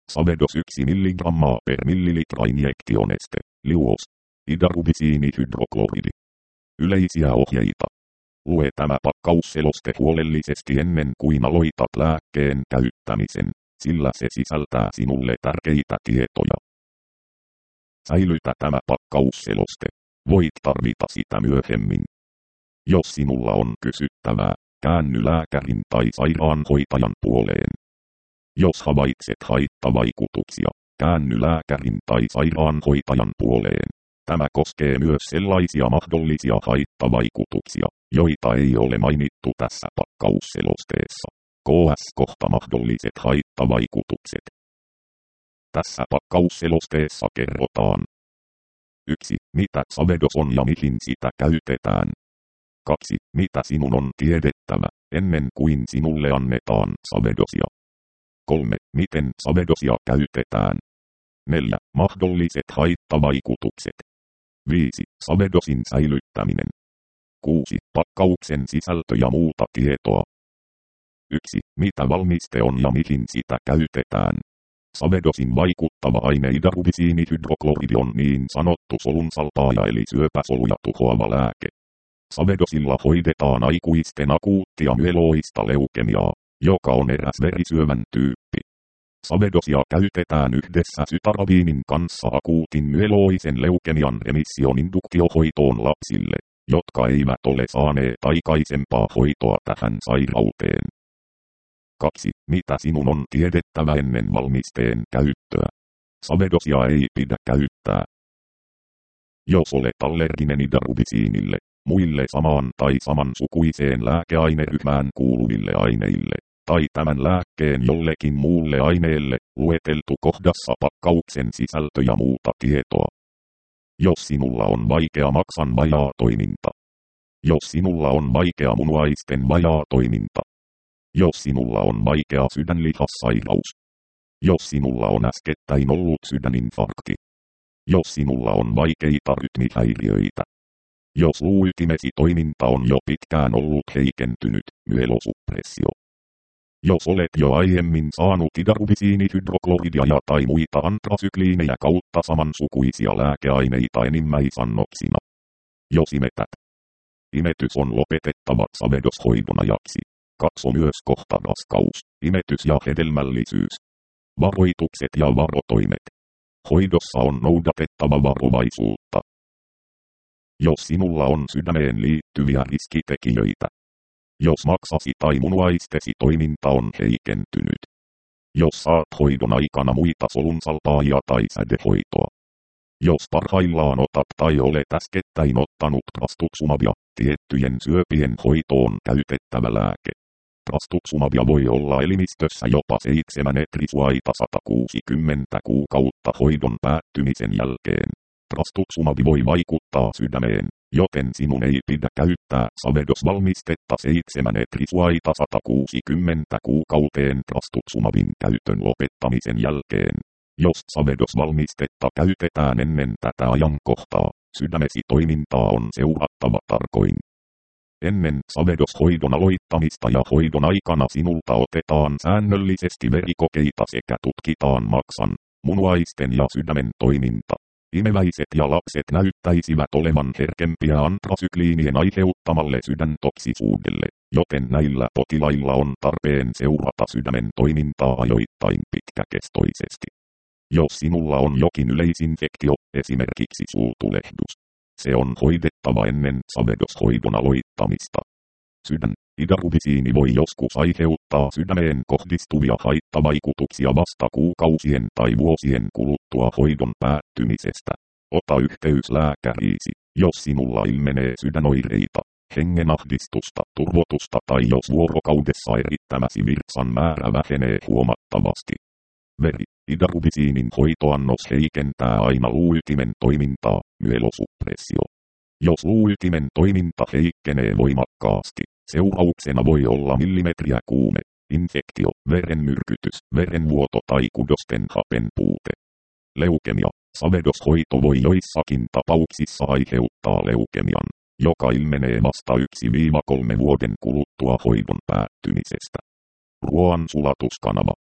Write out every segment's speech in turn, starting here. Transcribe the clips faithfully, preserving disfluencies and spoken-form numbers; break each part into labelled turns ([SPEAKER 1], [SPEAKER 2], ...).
[SPEAKER 1] Savedos yksi milligrammaa per millilitra injektioneste. Liuos. Idarubisiinihydrokloridi. Yleisiä ohjeita. Lue tämä pakkausseloste huolellisesti ennen kuin aloitat lääkkeen käyttämisen, sillä se sisältää sinulle tärkeitä tietoja. Säilytä tämä pakkausseloste. Voit tarvita sitä myöhemmin. Jos sinulla on kysyttävää, käänny lääkärin tai sairaanhoitajan puoleen. Jos havaitset haittavaikutuksia, käänny lääkärin tai sairaanhoitajan puoleen. Tämä koskee myös sellaisia mahdollisia haittavaikutuksia, joita ei ole mainittu tässä pakkausselosteessa. K S kohta mahdolliset haittavaikutukset. Tässä pakkausselosteessa kerrotaan. yksi. Mitä Savedos on ja mihin sitä käytetään. kaksi. Mitä sinun on tiedettävä, ennen kuin sinulle annetaan Savedosia. kolme. Miten Savedosia käytetään. neljä. Mahdolliset haittavaikutukset. viisi. Savedosin säilyttäminen. kuusi. Pakkauksen sisältö ja muuta tietoa. yksi. Mitä valmiste on ja mihin sitä käytetään. Savedosin vaikuttava aine idarubisiinihydrokloridi on niin sanottu solunsalpaaja eli syöpäsoluja tuhoava lääke. Savedosilla hoidetaan aikuisten akuuttia myeloista leukemiaa, joka on eräs verisyövän tyyppi. Savedosia käytetään yhdessä sytarabiinin kanssa akuutin myeloisen leukemian remission induktiohoitoon lapsille, jotka eivät ole saaneet aikaisempaa hoitoa tähän sairauteen. kaksi. Mitä sinun on tiedettävä ennen valmisteen käyttöä. Savedosia ei pidä käyttää. Jos olet allerginen idarubisiinille, muille samaan tai samansukuiseen lääkeaineryhmään kuuluville aineille, tai tämän lääkkeen jollekin muulle aineelle, lueteltu kohdassa pakkauksen sisältö ja muuta tietoa. Jos sinulla on vaikea maksan vajaatoiminta. Jos sinulla on vaikea munuaisten vajaatoiminta. Jos sinulla on vaikea sydänlihassairaus. Jos sinulla on äskettäin ollut sydäninfarkti. Jos sinulla on vaikeita rytmihäiriöitä. Jos luuytimesi toiminta on jo pitkään ollut heikentynyt, myelosuppressio. Jos olet jo aiemmin saanut idarubisiinihydrokloridia ja tai muita antrasykliinejä kautta samansukuisia lääkeaineita enimmäisannoksina. Jos imetät. Imetys on lopetettava Savedos-hoidon ajaksi. Katso myös kohta raskaus, imetys ja hedelmällisyys. Varoitukset ja varotoimet. Hoidossa on noudatettava varovaisuutta. Jos sinulla on sydämeen liittyviä riskitekijöitä. Jos maksasi tai munuaistesi toiminta on heikentynyt. Jos saat hoidon aikana muita solunsalpaajia tai sädehoitoa. Jos parhaillaan otat tai olet äskettäin ottanut trastuzumabia, tiettyjen syöpien hoitoon käytettävä lääke. Trastuzumabia voi olla elimistössä jopa seitsemän etrisuaita sata kuusikymmentä kuukautta hoidon päättymisen jälkeen. Trastuzumabi voi vaikuttaa sydämeen, joten sinun ei pidä käyttää Savedos-valmistetta seitsemän etrisuaita sata kuusikymmentä kuukauteen trastuzumabin käytön lopettamisen jälkeen. Jos Savedos-valmistetta käytetään ennen tätä ajankohtaa, sydämesi toimintaa on seurattava tarkoin. Ennen Savedos-hoidon aloittamista ja hoidon aikana sinulta otetaan säännöllisesti verikokeita sekä tutkitaan maksan, munuaisten ja sydämen toiminta. Imeväiset ja lapset näyttäisivät olevan herkempiä antrasykliinien aiheuttamalle sydäntoksisuudelle, joten näillä potilailla on tarpeen seurata sydämen toimintaa ajoittain pitkäkestoisesti. Jos sinulla on jokin yleisinfektio, esimerkiksi suutulehdus, se on hoidettava ennen Savedos-hoidon aloittamista. Sydän, idarubisiini voi joskus aiheuttaa sydämeen kohdistuvia haittavaikutuksia vasta kuukausien tai vuosien kuluttua hoidon päättymisestä. Ota yhteys lääkäriisi, jos sinulla ilmenee sydänoireita, hengenahdistusta, turvotusta tai jos vuorokaudessa erittämäsi virtsan määrä vähenee huomattavasti. Veri, idarubisiinin hoitoannos heikentää aina luuytimen toimintaa, myelosuppressio. Jos luuytimen toiminta heikkenee voimakkaasti, seurauksena voi olla millimetriä kuume, infektio, verenmyrkytys, verenvuoto tai kudosten hapenpuute. Leukemia. Savedos-hoito voi joissakin tapauksissa aiheuttaa leukemian, joka ilmenee vasta yksi kolme vuoden kuluttua hoidon päättymisestä. Ruoan sulatuskanava.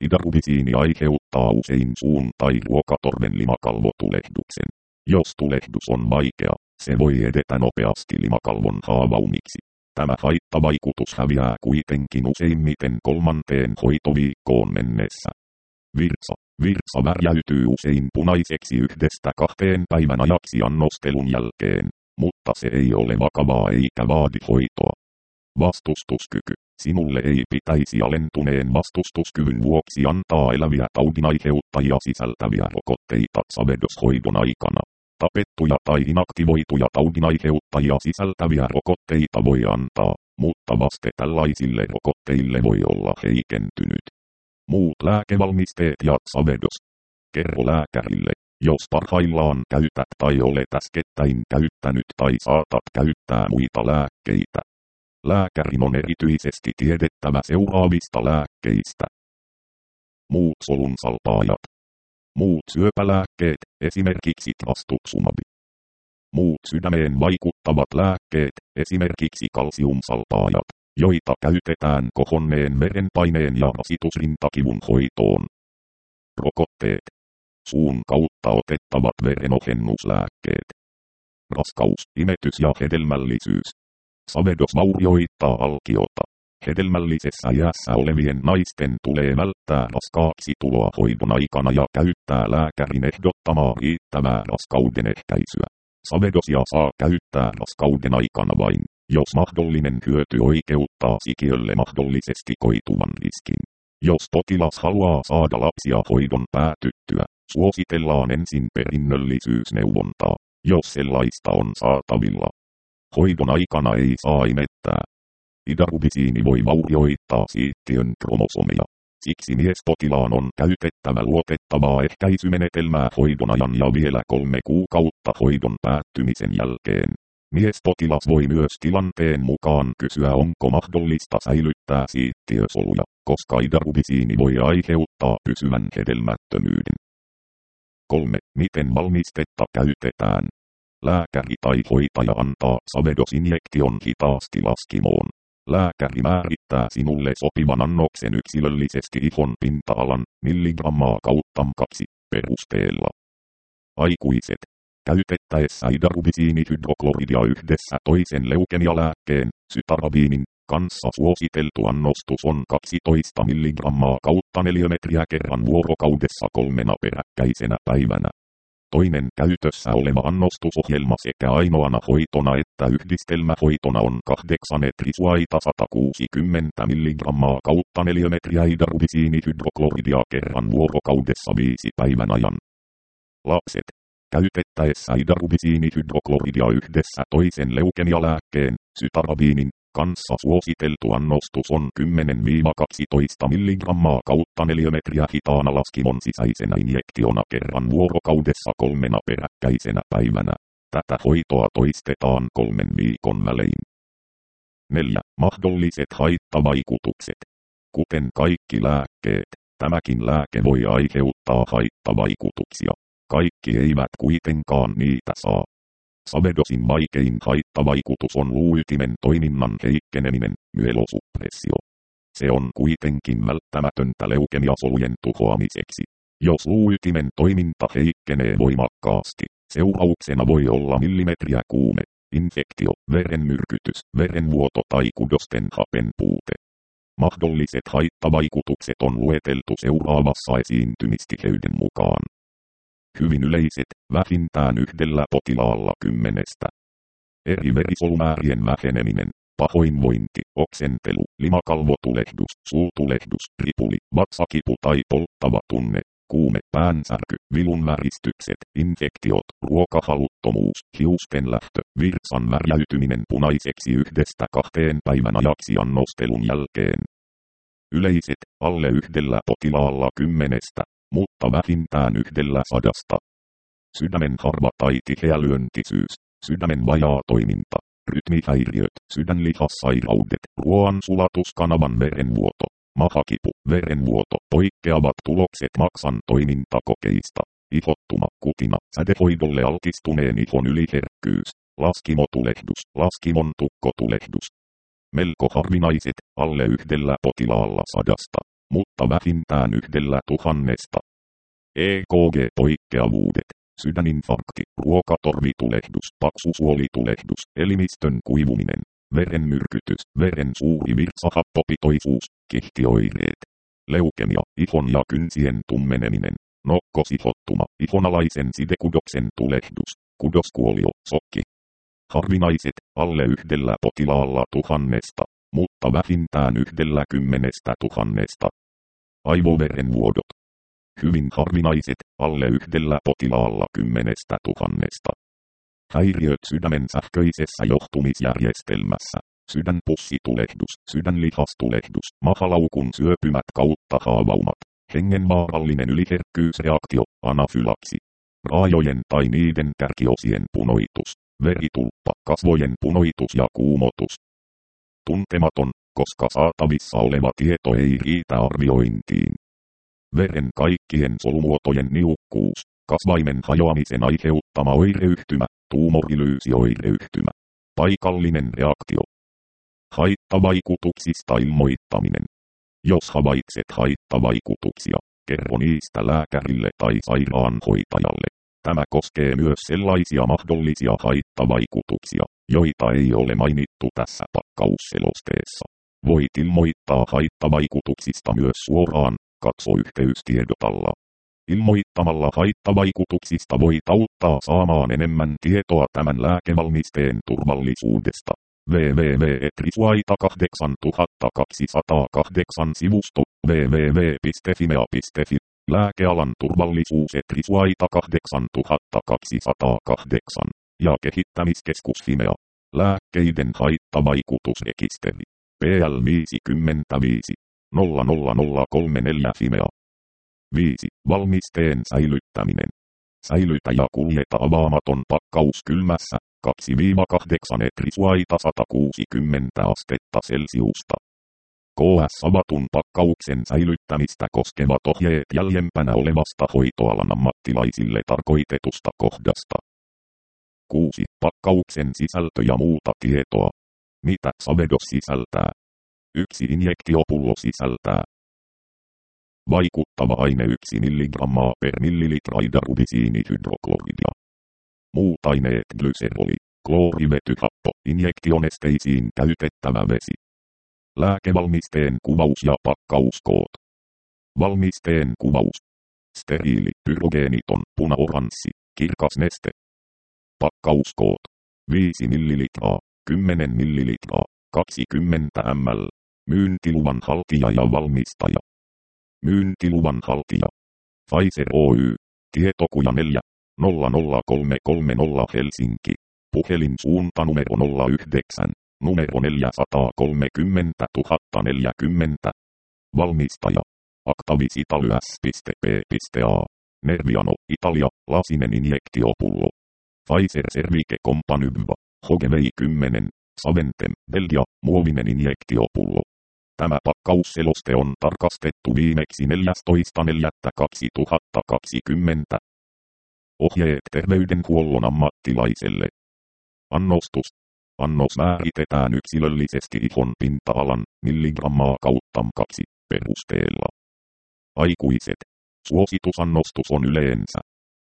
[SPEAKER 1] Idarubisiini aiheuttaa usein suun tai ruokatorven limakalvotulehduksen. Jos tulehdus on vaikea, se voi edetä nopeasti limakalvon haavaumiksi. Tämä haittavaikutus häviää kuitenkin useimmiten kolmanteen hoitoviikkoon mennessä. Virtsa. Virtsa värjäytyy usein punaiseksi yhdestä kahteen päivän ajaksi annostelun jälkeen, mutta se ei ole vakavaa eikä vaadi hoitoa. Vastustuskyky. Sinulle ei pitäisi alentuneen vastustuskyvyn vuoksi antaa eläviä taudinaiheuttajia sisältäviä rokotteita savedoshoidon aikana. Tapettuja tai inaktivoituja taudinaiheuttajia sisältäviä rokotteita voi antaa, mutta vaste tällaisille rokotteille voi olla heikentynyt. Muut lääkevalmisteet ja savedos. Kerro lääkärille, jos parhaillaan käytät tai olet äskettäin käyttänyt tai saatat käyttää muita lääkkeitä. Lääkärin on erityisesti tiedettävä seuraavista lääkkeistä. Muut solunsalpaajat. Muut syöpälääkkeet, esimerkiksi trastuzumab. Muut sydämeen vaikuttavat lääkkeet, esimerkiksi kalsiumsalpaajat, joita käytetään kohonneen verenpaineen ja rasitusrintakivun hoitoon. Rokotteet. Suun kautta otettavat verenohennuslääkkeet. Raskaus, imetys ja hedelmällisyys. Savedos vaurioittaa alkiota. Hedelmällisessä iässä olevien naisten tulee välttää raskaaksi tuloa hoidon aikana ja käyttää lääkärin ehdottamaa riittävää raskauden ehkäisyä. Savedosia saa käyttää raskauden aikana vain, jos mahdollinen hyöty oikeuttaa sikiölle mahdollisesti koituvan riskin. Jos potilas haluaa saada lapsia hoidon päätyttyä, suositellaan ensin perinnöllisyysneuvontaa, jos sellaista on saatavilla. Hoidon aikana ei saa imettää. Idarubisiini voi vaurioittaa siittiön kromosomeja. Siksi miespotilaan on käytettävä luotettavaa ehkäisymenetelmää hoidon ajan ja vielä kolme kuukautta hoidon päättymisen jälkeen. Miespotilas voi myös tilanteen mukaan kysyä, onko mahdollista säilyttää siittiösoluja, koska idarubisiini voi aiheuttaa pysyvän hedelmättömyyden. kolme. Miten valmistetta käytetään? Lääkäri tai hoitaja antaa savedosinjektion hitaasti laskimoon. Lääkäri määrittää sinulle sopivan annoksen yksilöllisesti ihon pinta-alan, milligrammaa kautta kaksi, perusteella. Aikuiset. Käytettäessä idarubisiinihydrokloridia yhdessä toisen leukemialääkkeen, sytarabiinin, kanssa suositeltu annostus on kaksitoista milligrammaa kautta neliömetriä kerran vuorokaudessa kolmena peräkkäisenä päivänä. Toinen käytössä oleva annostusohjelma sekä ainoana hoitona että yhdistelmähoitona on kahdeksan etrisuaita sata kuusikymmentä milligrammaa kautta neliömetriä idarubisiinihydrokloridia kerran vuorokaudessa viisi päivän ajan. Lapset. Käytettäessä idarubisiinihydrokloridia yhdessä toisen leukemialääkkeen, sytarabiinin, kanssa suositeltu annostus on kymmenen kaksitoista milligrammaa kautta neliömetriä hitaana laskimon sisäisenä injektiona kerran vuorokaudessa kolmena peräkkäisenä päivänä. Tätä hoitoa toistetaan kolmen viikon välein. neljä. Mahdolliset haittavaikutukset. Kuten kaikki lääkkeet, tämäkin lääke voi aiheuttaa haittavaikutuksia. Kaikki eivät kuitenkaan niitä saa. Savedosin vaikein haittavaikutus on luuytimen toiminnan heikkeneminen, myelosuppressio. Se on kuitenkin välttämätöntä leukemiasolujen tuhoamiseksi. Jos luuytimen toiminta heikkenee voimakkaasti, seurauksena voi olla millimetriä kuume, infektio, verenmyrkytys, verenvuoto tai kudosten hapenpuute. Mahdolliset haittavaikutukset on lueteltu seuraavassa esiintymistiheyden mukaan. Hyvin yleiset, vähintään yhdellä potilaalla kymmenestä. Eri verisuolumäärien väheneminen, pahoinvointi, oksentelu, limakalvotulehdus, suutulehdus, ripuli, vatsakipu tai polttava tunne, kuume, päänsärky, vilunväristykset, infektiot, ruokahaluttomuus, hiusten lähtö, virtsan värjäytyminen punaiseksi yhdestä kahteen päivän ajaksi annostelun jälkeen. Yleiset, alle yhdellä potilaalla kymmenestä. Mutta vähintään yhdellä sadasta. Sydämen harva tai tiheä lyöntisyys, sydämen vajaa toiminta, rytmihäiriöt, sydänlihassairaudet, ruoansulatuskanavan verenvuoto, mahakipu, verenvuoto, poikkeavat tulokset maksan toimintakokeista, ihottuma, kutina, sädehoidolle altistuneen ihon yliherkkyys, laskimotulehdus, laskimon tukkotulehdus. Melko harvinaiset, alle yhdellä potilaalla sadasta. mutta vähintään yhdellä tuhannesta. E K G-poikkeavuudet, sydäninfarkti, ruokatorvitulehdus, paksusuolitulehdus, elimistön kuivuminen, verenmyrkytys, veren suuri virtsahappopitoisuus, kihtioireet, leukemia, ihon ja kynsien tummeneminen, nokkosihottuma, ihonalaisen sidekudoksen tulehdus, kudoskuolio, sokki. Harvinaiset, alle yhdellä potilaalla tuhannesta, mutta vähintään yhdellä kymmenestä tuhannesta. Aivoverenvuodot. Hyvin harvinaiset, alle yhdellä potilaalla kymmenestä tuhannesta. Häiriöt sydämen sähköisessä johtumisjärjestelmässä. Sydänpussitulehdus, sydänlihastulehdus, mahalaukun syöpymät kautta haavaumat, hengenvaarallinen yliherkkyysreaktio, anafylaksi. Raajojen tai niiden kärkiosien punoitus, veritulppa, kasvojen punoitus ja kuumotus. Tuntematon, koska saatavissa oleva tieto ei riitä arviointiin. Veren kaikkien solumuotojen niukkuus, kasvaimen hajoamisen aiheuttama oireyhtymä, tuumorilyysioireyhtymä. Paikallinen reaktio. Haittavaikutuksista ilmoittaminen. Jos havaitset haittavaikutuksia, kerro niistä lääkärille tai sairaanhoitajalle. Tämä koskee myös sellaisia mahdollisia haittavaikutuksia, joita ei ole mainittu tässä pakkausselosteessa. Voit ilmoittaa haittavaikutuksista myös suoraan, katso yhteystiedot alla. Ilmoittamalla haittavaikutuksista voit auttaa saamaan enemmän tietoa tämän lääkevalmisteen turvallisuudesta. www piste trisuaita kahdeksantuhattakaksisataakahdeksan sivusto www piste fimea piste fi Lääkealan turvallisuus Trisuaita kahdeksantuhattakaksisataakahdeksan ja kehittämiskeskus Fimea. Lääkkeiden haittavaikutusrekisteri. P L viisikymmentäviisi nolla nolla nolla kolmekymmentäneljä Fimea. viisi. Valmisteen säilyttäminen. Säilytä ja kuljeta avaamaton pakkaus kylmässä, kaksi kahdeksan Trisuaita sata kuusikymmentä astetta Celsiusta. K S avatun pakkauksen säilyttämistä koskevat ohjeet jäljempänä olevasta hoitoalan ammattilaisille tarkoitetusta kohdasta. kuusi. Pakkauksen sisältö ja muuta tietoa. Mitä Savedos sisältää? yksi Injektiopullo sisältää vaikuttava aine yksi milligrammaa per millilitra idarubisiinihydrokloridia. Muut aineet glyseroli, kloorivetyhappo, injektionesteisiin käytettävä vesi. Lääkevalmisteen kuvaus ja pakkauskoot. Valmisteen kuvaus. Steriili, pyrogeeniton, puna-oranssi, kirkas neste. Pakkauskoot. viisi millilitraa, kymmenen millilitraa, kaksikymmentä millilitraa. Myyntiluvan haltija ja valmistaja. Myyntiluvan haltija. Pfizer Oy. Tietokuja neljä nolla nolla kolme kolme nolla Helsinki. Puhelin suuntanumero nolla yhdeksän. Numero neljäsataakolmekymmentätuhatta neljäkymmentä. Valmistaja. Actavis Italia S P A. Nerviano, Italia, lasinen injektiopullo. Pfizer Cervice Company B V A. Hogevei kymmenen. Saventem, Belgia, muovinen injektiopullo. Tämä pakkausseloste on tarkastettu viimeksi neljästoista neljättä kaksituhattakaksikymmentä. Ohjeet terveydenhuollon ammattilaiselle. Annostus. Annos määritetään yksilöllisesti ihon pinta-alan, milligrammaa kautta kaksi, perusteella. Aikuiset. Suositusannostus on yleensä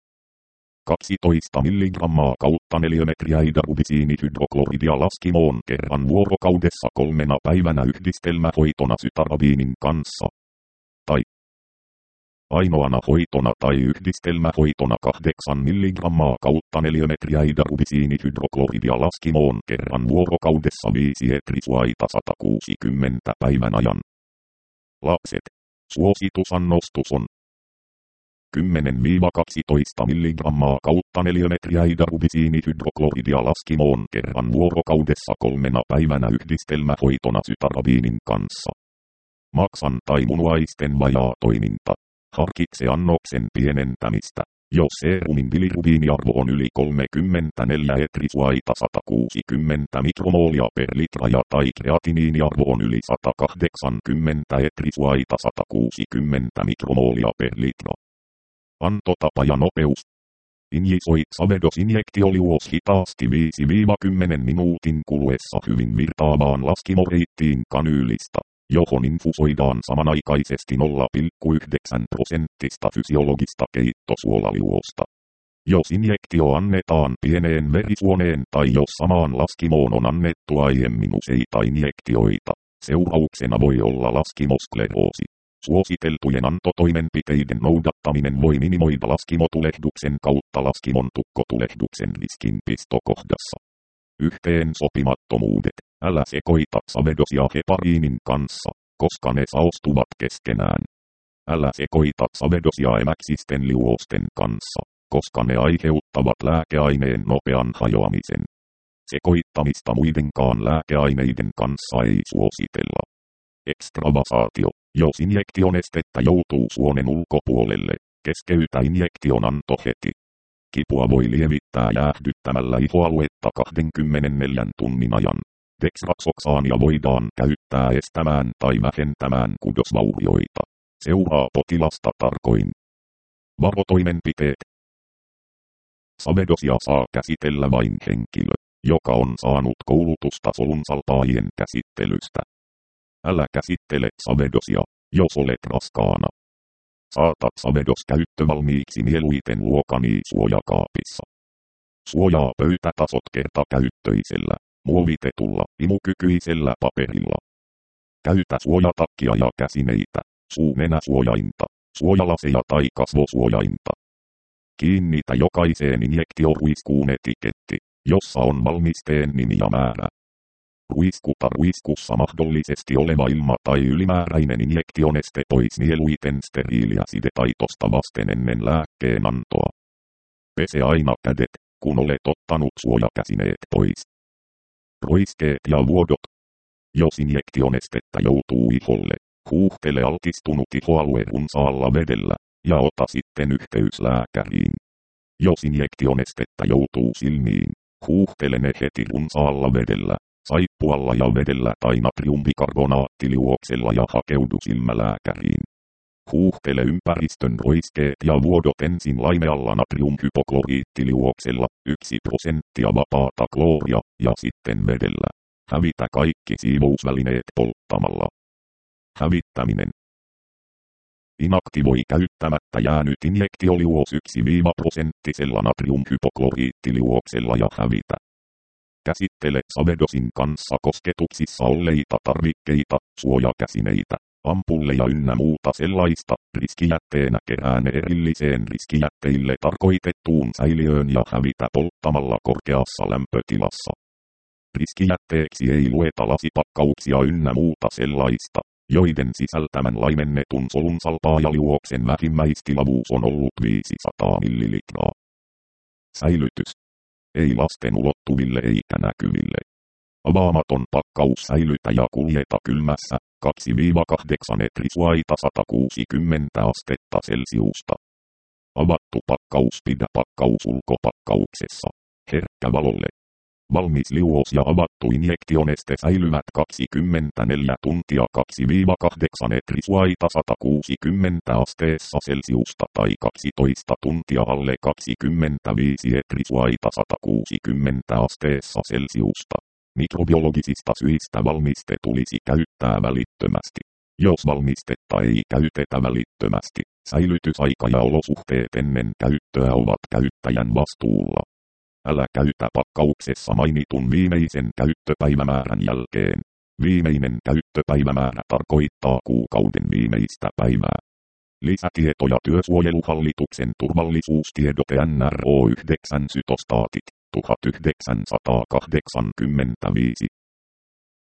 [SPEAKER 1] kaksitoista milligrammaa kautta neliömetriä idarubisiinihydrokloridia laskimoon kerran vuorokaudessa kolmena päivänä yhdistelmähoitona sytarabiinin kanssa. Tai ainoana hoitona tai yhdistelmähoitona kahdeksan milligrammaa kautta neliömetriä idarubisiinihydrokloridia laskimoon kerran vuorokaudessa viisi Trisuaita sata kuusikymmentä päivän ajan. Lapset. Suositusannostus on kymmenen kaksitoista milligrammaa kautta neliömetriä idarubisiinihydrokloridia laskimoon kerran vuorokaudessa kolmena päivänä yhdistelmähoitona sytarabiinin kanssa. Maksan tai munuaisten vajaatoiminta. Harkitse annoksen pienentämistä, jos serumin bilirubiiniarvo on yli kolmekymmentäneljä Trisuaita sata kuusikymmentä mikromoolia per litra ja tai kreatiniiniarvo on yli sata kahdeksankymmentä Trisuaita sata kuusikymmentä mikromoolia per litra. Antotapa ja nopeus. Injisoit Savedos injektioliuos hitaasti viisi kymmenen minuutin kuluessa hyvin virtaavaan laskimoreittiin kanyylista. johon infusoidaan samanaikaisesti nolla pilkku yhdeksän prosenttista fysiologista keittosuolaliuosta. Jos injektio annetaan pieneen verisuoneen tai jos samaan laskimoon on annettu aiemmin useita injektioita, seurauksena voi olla laskimoskleroosi. Suositeltujen antotoimenpiteiden noudattaminen voi minimoida laskimotulehduksen kautta laskimon tukkotulehduksen riskin pistokohdassa. Yhteen sopimattomuudet. Älä sekoita savedosia hepariinin kanssa, koska ne saostuvat keskenään. Älä sekoita savedosia emäksisten liuosten kanssa, koska ne aiheuttavat lääkeaineen nopean hajoamisen. Sekoittamista muidenkaan lääkeaineiden kanssa ei suositella. Ekstravasaatio. Jos injektionestettä joutuu suonen ulkopuolelle, keskeytä injektion anto heti. Kipua voi lievittää jäähdyttämällä ihoaluetta kaksikymmentäneljä tunnin ajan. Dexraxoksaania voidaan käyttää estämään tai vähentämään kudosvaurioita. Seuraa potilasta tarkoin. Varotoimenpiteet. Savedosia saa käsitellä vain henkilö, joka on saanut koulutusta solunsalpaajien käsittelystä. Älä käsittele savedosia, jos olet raskaana. Saatat savedos käyttövalmiiksi mieluiten luokani suojakaapissa. Suojaa pöytätasot kertakäyttöisellä, muovitetulla, imukykyisellä paperilla. Käytä suojatakkia ja käsineitä, suu-nenäsuojainta, suojalaseja tai kasvosuojainta. Kiinnitä jokaiseen injektioruiskuun etiketti, jossa on valmisteen nimi ja määrä. Ruiskuta ruiskussa mahdollisesti oleva ilma tai ylimääräinen injektioneste pois mieluiten steriiliä sidetaitosta vasten ennen lääkkeen antoa. Pese aina kädet, kun olet ottanut suojakäsineet pois. Roiskeet ja vuodot. Jos injektionestettä joutuu iholle, huuhtele altistunut ihoalue runsaalla vedellä, ja ota sitten yhteys lääkäriin. Jos injektionestettä joutuu silmiin, huuhtele ne heti runsaalla vedellä, saippualla ja vedellä tai natriumbikarbonaattiliuoksella ja hakeudu silmälääkäriin. Huuhtele ympäristön roiskeet ja vuodot ensin laimealla natriumhypokloriittiliuoksella, yksi prosenttia vapaata klooria, ja sitten vedellä. Hävitä kaikki siivousvälineet polttamalla. Hävittäminen. Inaktivoi käyttämättä jäänyt injektioliuos yksi prosenttisella natriumhypokloriittiliuoksella ja hävitä. Käsittele savedosin kanssa kosketuksissa olleita tarvikkeita, suojakäsineitä, ampulleja ynnä muuta sellaista, riskijätteenä kerää ne erilliseen riskijätteille tarkoitettuun säiliöön ja hävitä polttamalla korkeassa lämpötilassa. Riskijätteeksi ei lueta lasipakkauksia ynnä muuta sellaista, joiden sisältämän laimennetun solunsalpaajaliuoksen vähimmäistilavuus on ollut viisisataa millilitraa. Säilytys. Ei lasten ulottuville eikä näkyville. Avaamaton pakkaus säilytä ja kuljeta kylmässä, kaksi kahdeksan etrisuaita sata kuusikymmentä astetta celsiusta. Avattu pakkaus pidä pakkaus ulkopakkauksessa. Herkkä valolle. Valmis liuos ja avattu injektioneste säilyvät kaksikymmentäneljä tuntia kaksi kahdeksan etrisuaita sata kuusikymmentä asteessa celsiusta tai kaksitoista tuntia alle kaksikymmentäviisi etrisuaita sata kuusikymmentä asteessa celsiusta. Mikrobiologisista syistä valmiste tulisi käyttää välittömästi. Jos valmistetta ei käytetä välittömästi, säilytysaika ja olosuhteet ennen käyttöä ovat käyttäjän vastuulla. Älä käytä pakkauksessa mainitun viimeisen käyttöpäivämäärän jälkeen. Viimeinen käyttöpäivämäärä tarkoittaa kuukauden viimeistä päivää. Lisätietoja Työsuojeluhallituksen turvallisuustiedote N R O yhdeksän Sytostaatit tuhatyhdeksänsataakahdeksankymmentäviisi.